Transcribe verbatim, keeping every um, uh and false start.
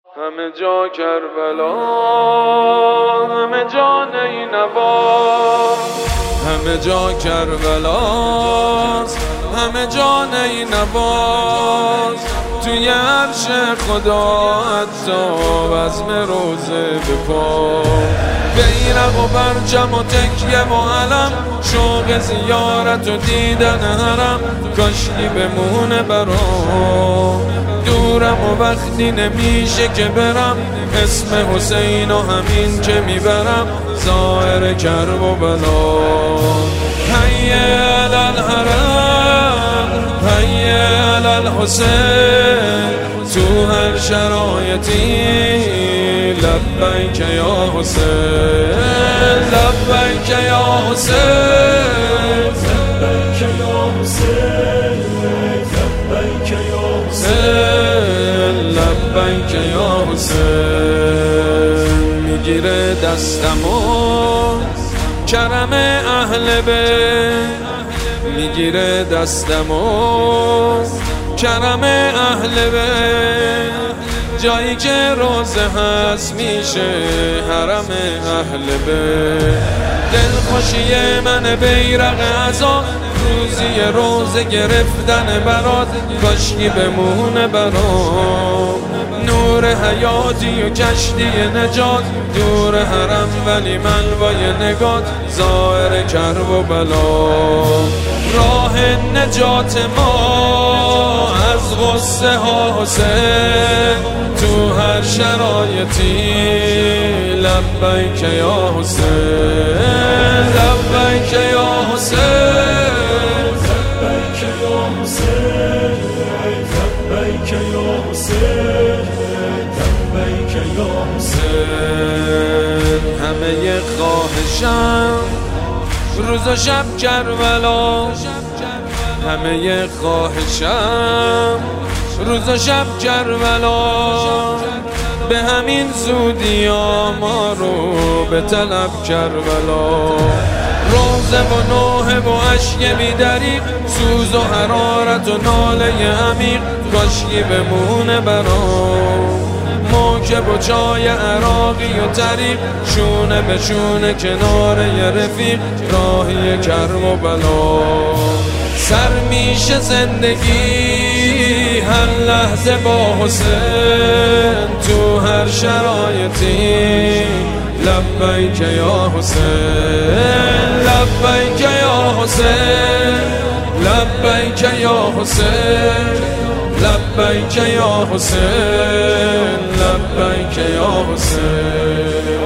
همه جا کربلا، همه جا نینوا، همه جا کربلاست، همه جا نینوا. توی عرش خدا حتی بزم روزه بپا، بیرق و برجم و تکیه و علم، شوق زیارت و دیدن حرم. کاشکی بمونه برام، دورم و وقتی نمیشه که برم، اسم حسین و همین که میبرم، ظاهر کرب و بلا. حی علی الحرم، حی علی الحسین، تو هر شرایطی لبیک یا حسین، لبیک یا حسین، لبیک یا حسین، لبیک یا حسین، لبیک یا حسین. میگیره دستمو کرم اهل بیت، میگیره دستمو کرم اهل بیت. جایی که روزه هست میشه حرم اهل بیت. دلخوشی من بیرق عزا، روزی روزه گرفتن برات، کاشکی بمونه برام. نور حیاتی و کشتی نجات، دور حرم ولی ملوای نگات، ظاهر کرب و بلا. راه نجات ما از غصه ها حسین، تو هر شرایطی لبیک یا حسین، لبیک یا حسین، لبیک یا حسین، لبیک یا حسین، لبیک یا حسین. همه خواهشم روز و شب کربلا، همه خواهشم روز و شب کربلا. به همین زودی ها ما رو به طلب کربلا. روزه و نوحه و عشق بی‌دریغ، سوز و حرارت و ناله عمیق، کاشکی بمونه برام. موکب و چای عراقی و طریق، شونه به شونه کنار ی رفیق، راهی کرب و بلا. سر میشه زندگی هر لحظه با حسین، تو هر شرایطی لبیک یا حسین، لبیک یا حسین، لبیک یا حسین، لبیک یا حسین، لبیک یا حسین.